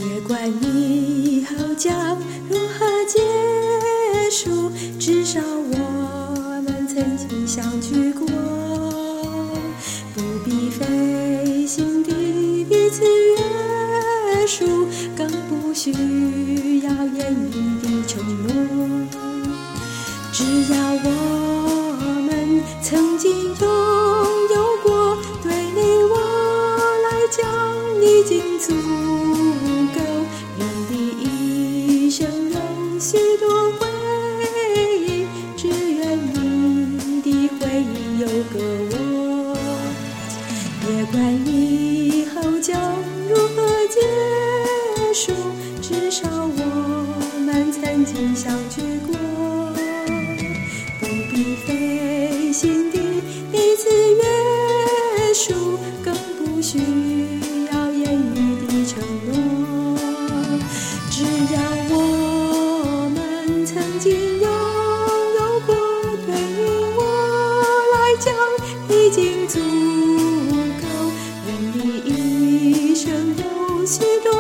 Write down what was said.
别管以后将如何结束，至少我们曾经相聚过。不必费心地彼此约束，更不需要言语的承诺。只要我们曾经拥有过，对你我来讲已经足够。人的一生有许多回忆，只愿你的回忆有个我。别管以后将如何结束，至少我们曾经相聚过。不必费心地彼此约束，更不需要言语的承诺。只要我们曾经拥有过，对你我来讲已经足够。人的一生有许多